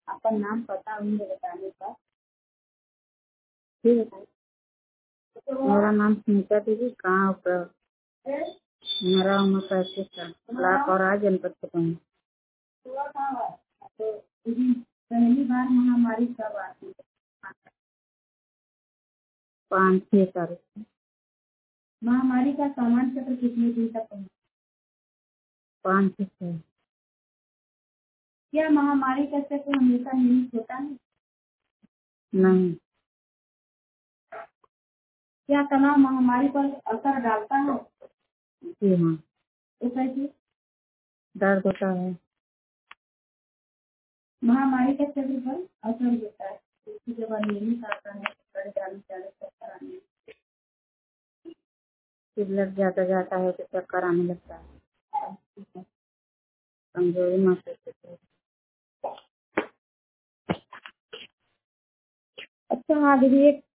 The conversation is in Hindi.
आपका नाम पता उम्र बताने का। ठीक है। मेरा नाम सुनीता देवी। कहाँ पर? मेरा उम्र 35 साल। ब्लॉक और आज जनपद से कहूँ। तो पहली बार महामारी कब आती है? 5-6 साल। महामारी का सामान्य चक्र कितने दिन तक है? 5 से 6। क्या महामारी का चक्र हमेशा नियमित होता है? नहीं। क्या तनाव महामारी पर असर डालता है? जी हाँ। तो कैसे? दर्द होता है। महामारी के चक्र पर असर होता है। इसकी जब अनियमित आता है चक्कर आने, ब्लड जाता जाता है तो चक्कर आने लगता है, कमजोरी महसूस होती है। अच्छा हाँ दीदी, एक